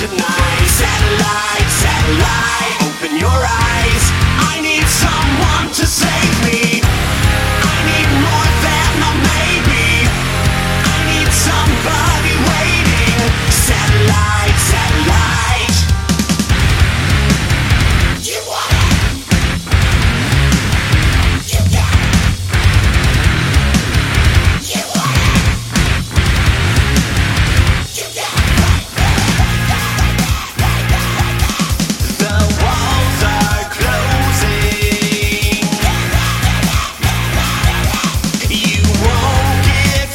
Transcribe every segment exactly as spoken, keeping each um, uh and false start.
tonight. Satellite, satellite, open your eyes. I need someone to save me. I need more than a maybe. I need somebody waiting. Satellite, satellite. You want it? You got it. You want it? You got it. The walls are closing. You won't get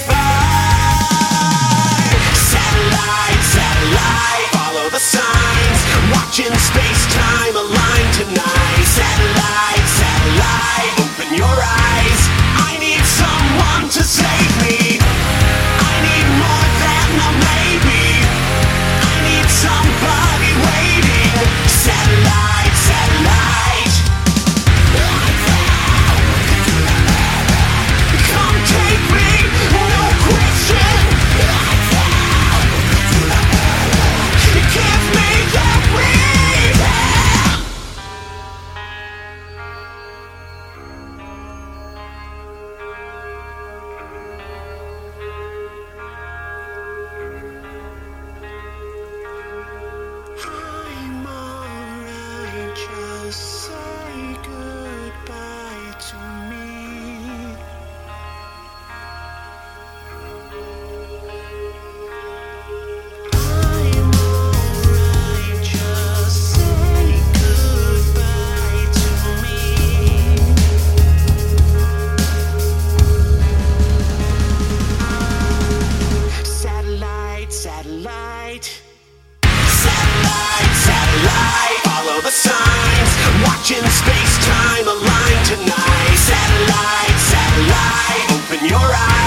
far. Satellite, satellite, follow the signs. Watching space-time align tonight. Satellite, satellite, open your eyes. I need someone to save me. I need more than a maybe. I need somebody waiting. Satellite, satellite. Come take me, no question. Give me the reason. I'm alright, just say goodbye to me. I'm alright, just say goodbye to me. Satellite, satellite. Satellite, satellite, follow the signs. Watching space-time align tonight. Satellite, satellite, open your eyes.